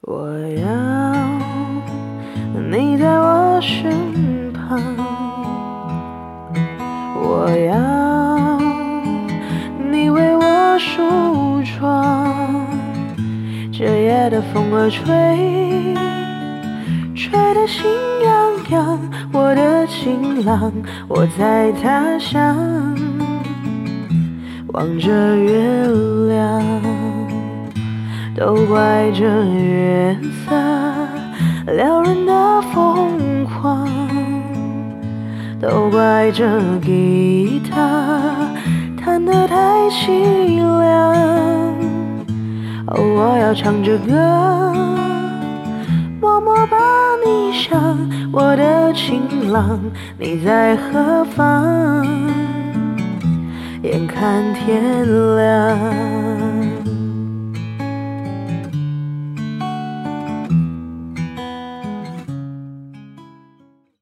我要你在我身旁，我要你为我梳妆。这夜的风儿吹，吹得心痒痒，我的情郎，我在他乡望着月亮。都怪这月色撩人的疯狂，都怪这吉他弹得太凄凉。哦，我要唱着歌，默默把你想，我的情郎，你在何方？眼看天亮。